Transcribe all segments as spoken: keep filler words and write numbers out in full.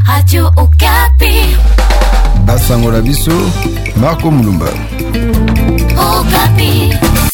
Radio Okapi. Basango la biso, Marco Mulumba. Okapi.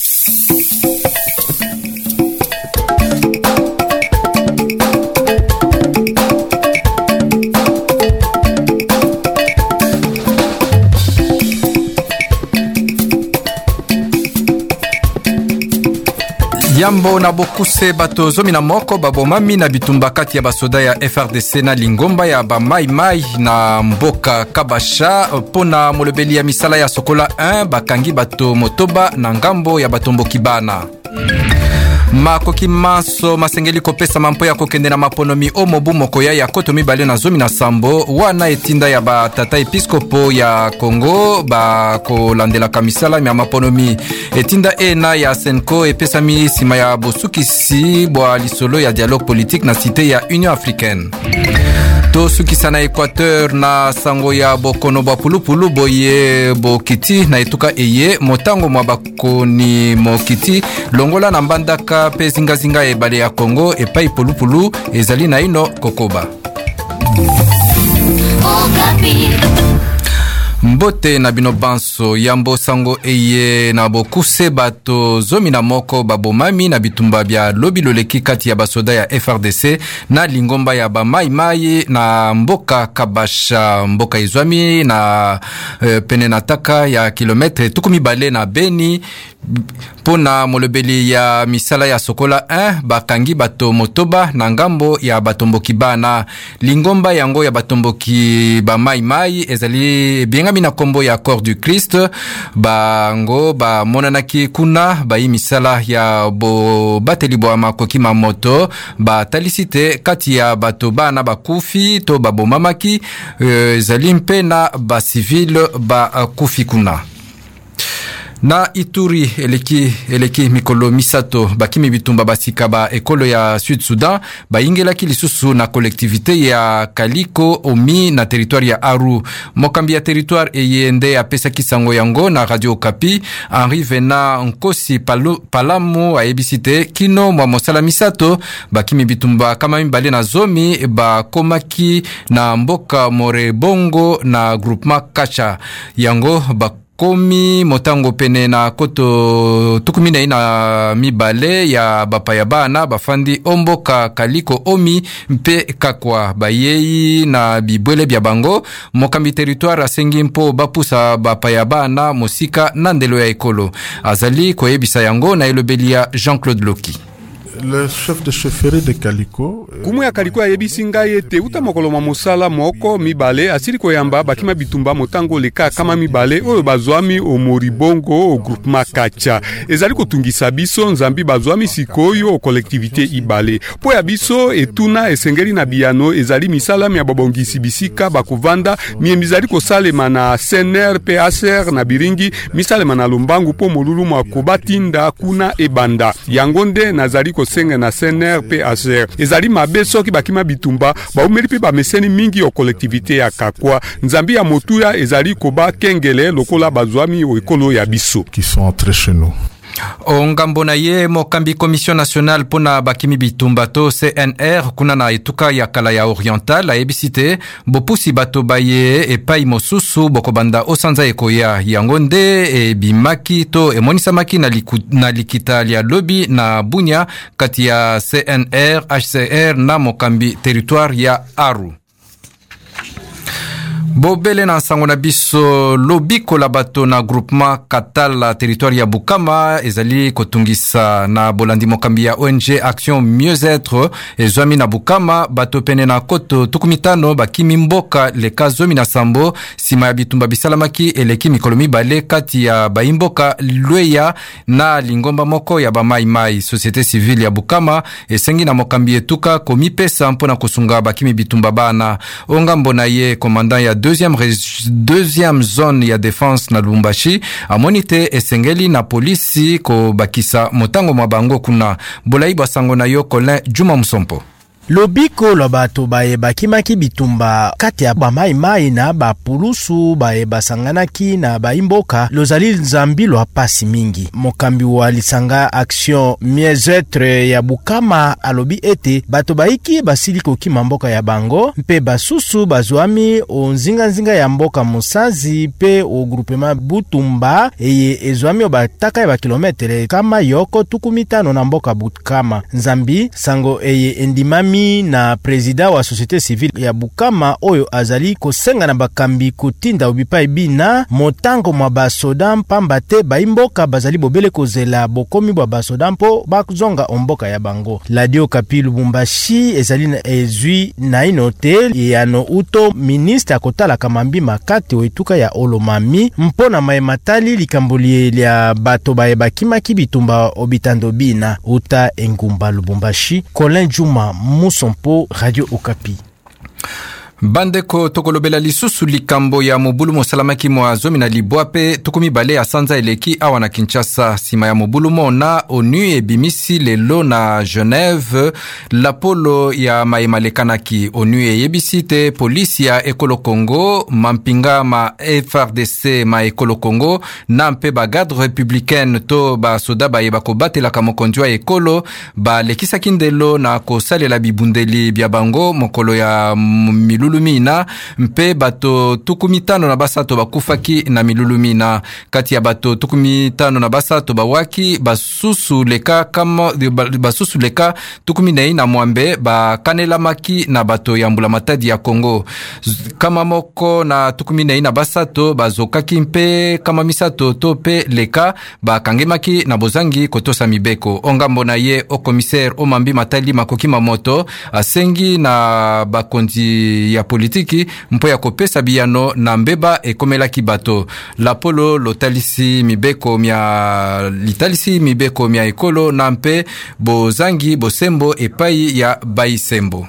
Yambo na bokuse bato zomi na moko babomami na bitumba kati ya basoda ya F R D C na lingomba ya ba mai mai na mboka Kabasha pona molobeli ya misala ya Sokola un bakangi bato motoba na ngambo ya batomboki bana. Makoki maso masengeli kopesa mampo ya kokende na maponomi o mobu mokoya ya koto mibale na zomi na sambo wana etinda ya ba tata episkopo ya Kongo ba kolandela kamisala ya maponomi etinda ena ya Senko epesami sima ya bosukisi bwa lisolo ya dialogue politique na cité ya Union Africaine. To sukisa na Equateur na sango ya bokono bwa pulupulu boye bokiti na etuka eye motango mwa bakoni mokiti longola na mbandaka pe zingazinga ebale ya Kongo epai pulupulu ezali na ino kokoba. Mbote na bino banso yambo sango eye na bokuse bato zomi na moko babomami na bitumba bya lobi loleki kati ya basoda ya F R D C na lingomba ya ba mai mai na mboka Kabasha mboka izwami na e, pene nataka ya kilometre tukumi bale na Beni pona molobeli ya misala ya Sokola un bakangi bato motoba na ngambo ya batomboki bana lingomba yango ya batomboki ba mai mai ezali bienga mina kombo ya Corps du Christ bango ba monanaki kuna ba misala ya bo bateli bo makoki mamoto ba talisite kati ya bato bana bakufi to babomamaki ezali mpe na ba civil ba kufi kuna. Na Ituri eleki eleki mikolo misato bakimi bitumba basika ba ekolo ya Sud Sudan ba ingelaki lisusu na collectivité ya Kaliko Omi na territoire ya Aru mokambi ya territoire eyende ya pesa kisango yango na Radio Okapi Henri Vena Nkosi Palo, Palamu aebisite kino mwa mosala misato bakimi bitumba kama mbale na zomi ba komaki na mboka Morebongo na groupement Kacha yango ba komi motango pene na koto tukumina ina mibale ya bapaya bana bafandi omboka Kaliko Omi mpe kakwa bayei na bibwele bya bango mokambi territoire asengi mpo bapusa bapaya bana mosika na ndelo ya ekolo azali koyebisa yango na elobeli ya Jean-Claude Loki. Le chef de chefferie de Kaliko kumu ya Kaliko ayebisi ngai ete uta mokolo ma mosala moko mibale asili koyamba bakima bitumba motango leka kama mibale oyo bazwami o Moribongo o groupement Kacha ezali kotungisa biso nzambi bazwami sikoyo o collectivité ibale po ya biso etuna esengeli na biano ezali misala ya babongisi bisika bakuvanda miembizali kosalema na C N R P A C R na biringi misalema na Lombangu po molulu mwa kobatinda kuna ebanda yangonde nazali senga na C N R P A C R ezali mabe soki bakima bitumba baumeli pe bameseni mingi o collectivité ya Kakwa nzambi ya motuya ezali koba kengele lokola bazwami o ekolo ya biso qui sont entrés chez nous. Ongambo na ye mokambi Commission nationale pona bakimi bitumba to C N R kuna na etuka ya kala ya oriental la ebisite bopusi bato baye epai mosusu bokobanda osanza ekoya yangonde e bimaki to emonisa maki na, liku, na likita ya lobi na bunya kati ya C N R H C R na mokambi territoire ya Aru. Bobele na sango na biso lobiko la bato na groupement Katala territoire ya Bukama ezali kotungisa na bolandi mokambi ya O N G Action Mieux-être ezwami na Bukama bato pene na koto tukumitano bakimi mboka leka zomi na sambo sima ya bitumba bisalamaki eleki mikolo mibale kati ya baimboka Lweya na lingomba moko ya bamai mai société civile ya Bukama esengi na mokambi etuka komipesa mpona kusunga bakimi bitumba bana ongambo na ye commandant ya deuxième deuxième zone ya défense na Lubumbashi amonite esengeli na polisi ko bakisa motango mabango kuna bolai basango na yo Colin Juma Musompo. lobiko lo bato bayebaki maki bitumba kati ya bamaimai na bapulusu bayebasanganaki na baimboka lozali nzambi lwa pasi mingi. Mokambi wa lisanga action mieux-être ya Bukama alobi ete bato baiki basili kokima mboka ya bango mpe basusu bazwami onzinga nzinga ya mboka Musanzi pe o groupement Butumba eye ezwami obataka ya kilometre kama yoko tukumitano na mboka Bukama. Nzambi sango eye endimami na president wa société civile ya Bukama oyo azali kosenga na bakambi kutinda obipai bina motango mwa basoda mpamba te baimboka bazali bobele kozela bokomi bwa basoda mpo bakuzonga omboka ya bango. Radio Okapi Lubumbashi ezali na ezwi na inote yano uto ministre akotala kamambi makati oituka ya Olomami mpona maematali likamboli lya bato bayebaki bitumba obitando bina uta engumba Lubumbashi. Colin Juma Musompo, Radio Okapi. Bandeko tokolobela lisusu likambo ya mobulu mosalamaki mwa zomi na libwape tukumi bale ya sanza eleki awa na Kinshasa. Sima ya mobulu mona ONU ebimisi lelo na Genève lapolo ya maemalekanaki. ONU eyebisi te polisi ya Ekolo Congo mampinga ma F R D C ma Ekolo Congo na mpe bagadre républicaine to ba soda ba yeba kobatela kamokonzi wa ekolo ba lekisa kindelo na kosalela bibundeli bya bango mokolo ya milulu mina mpe bato tukumitano na basato bakufaki na milulu mina. Kati ya bato tukumitano na basato bawaki basusu leka kama basusu leka tukuminei na mwambe bakanela maki na bato ya mbula matadi ya Kongo. Kama moko na tukuminei na basato bazokaki mpe kama misato tope leka bakangemaki na bozangi kotosa mibeko. Ongambo na ye o commissaire o mambi matali makoki mamoto asengi na bakonzi ya politiki mpo ya kopesa biyano na mbeba ekomelaki bato. Lapolo lotalisi mibeko mya litalisi mibeko mya ekolo na mpe bozangi bosembo epai ya baisembo.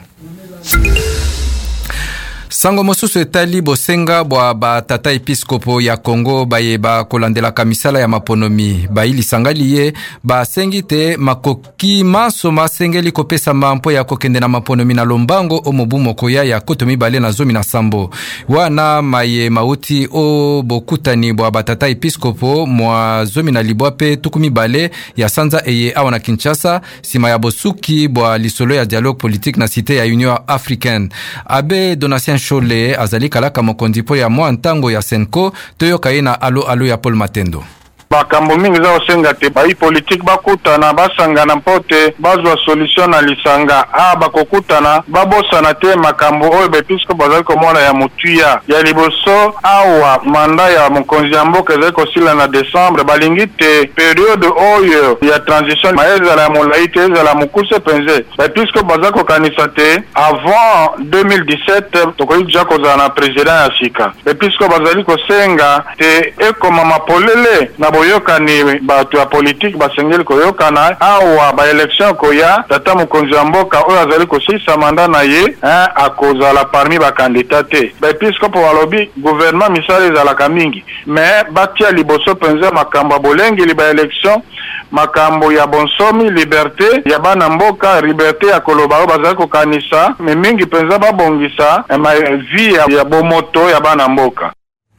Sango mosusu etali bosenga bwa batata episkopo ya Kongo bayeba kolandela kamisala ya maponomi. Baili sangaliye basengi te makoki maso masengeli kopesa mampo ya kokende na maponomi na lombango o mobu mokoya ya kotomi bale na zomi na sambo. Wana maye mauti o bokutani bwa batata episkopo mwa zomi na libwape tukumi bale ya sanza eye awa na Kinshasa sima ya bosuki bwa lisolo ya dialogue politique na cité ya Union Africaine. Abe Donatien Chole azali kalaka mokondipo ya mwa ntango ya Senko toyoka ye na alo alo ya Paul Matendo. Bakambo mingi za osenga te bai politique bakutana basangana mpote bazwa solution na lisanga a bakokutana babosana te makambo oyo bepisko bazali komona ya mutuya ya liboso awa manda ya mokonzi ya mboka ezali kosila na Desembre balingi te periode oyo ya transition maezala ya molai te ezala mokuse penze bepisko bazali kokanisa te avant deux mille dix-sept tokoki deja kozala na president ya sika bepisko bazali kosenga te ekoma mapolele na boyokani bato ya politique basengeli koyokana awa ba election koya tata mokonzi ya mboka oyo azali kosisa manda na ye hein, akozala parmi ba candidat te bepiskopo balobi gouvernement misala ezalaka mingi mais batia liboso penza makambo ya bolengeli ba election makambo ya bonsomi liberté ya bana mboka liberté ya koloba oyo bazali kokanisa me mingi penza babongisa ma vie ya bomoto ya bana mboka.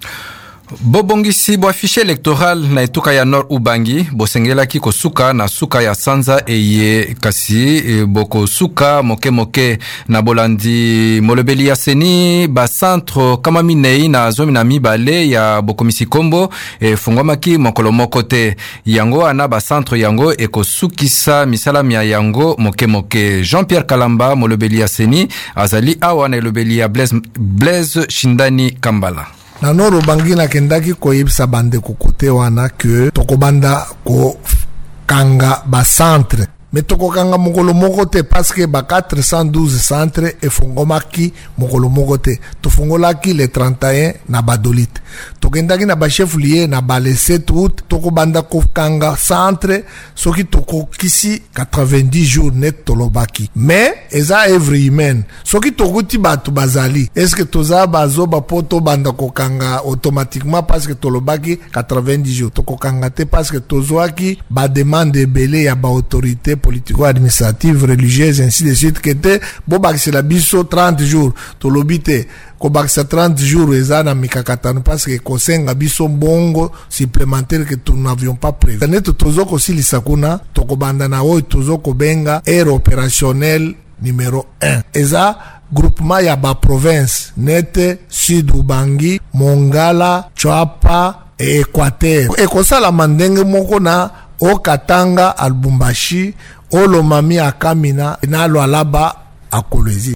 Bobongisi bo affiche électoral na etuka ya Nord Ubangi bosengelaki kosuka na suka ya sanza eye kasi e, boko suka moke moke na bolandi molobeli ya seni ba centre kama minei na zomi na mibale ya bokomisi kombo e, fungwamaki mokolo moko te yango ana ba centre yango ekosukisa misala mia yango moke moke. Jean-Pierre Kalamba molobeli ya seni azali awa na elobeli ya Blaise, Blaise Shindani Kambala. Na Nord Ubangi na kendaki koyebisa bande kokote wana ke tokobanda ko kanga ba centre mais tokokanga mokolo moko te parce que ba quatre cent douze centre efungomaki mokolo moko te tofungolaki le trente et un na Badolite tokendaki na ba chef lié na ba le sept août tokobanda ko kanga centre soki tokokisi quatre-vingt-dix jours net tolobaki mais eza œuvre humaine soki tokuti bato bazali est-ce que toza bazo ba poto banda ko kanga automatiquement parce que tolobaki quatre-vingt-dix jours tokokanga te parce que tozoaki ba demande belé ya ba autorité politico-administrative, religieuse, ainsi de suite, qui était, bon, bah, c'est la biso trente jours, to lobite, ko bakisa trente jours, eza na mikakatano, parce que kosenga biso bongo supplémentaire que nous n'avions pas prévu. Net tozoko aussi lisakuna, toko bandana o tozoko benga, air opérationnel numéro un. Eza, groupement ya ba province, nete, Sud Ubangi, Mongala, Chwapa, et Équateur. Et comme ça, la mandenge moko na, o Katanga, al Bumbashi, o Lomami a Kamina, na lo alaba a Kolwezi.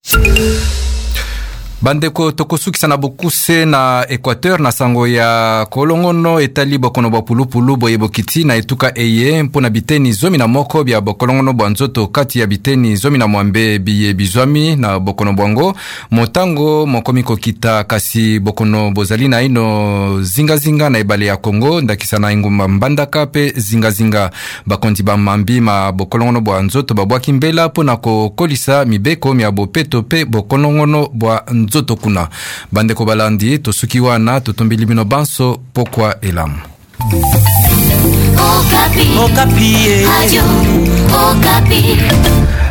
Bandeko tokosukisa na bokuse na Equateur na sango ya kolongono etali bokono bwa pulupulu boye bokiti na etuka eye mpona biteni zomi na moko bya bokolongono bwa nzoto kati ya biteni zomi na mwambe biye bizwami na bokono bwango motango mokomi kokita kasi bokono bozali na ino zinga zinga na ebale ya Kongo ndakisa na ingumba mbandaka pe zinga zinga bakondi ba mambi ma bokolongono bwa nzoto babwaki mbela pona kokolisa mibeko mya bopeto pe bokolongono bwa nzoto kuna bandeko balandi tosuki wana totombili bino banso pokwa elamu Okapi Okapi Radio Okapi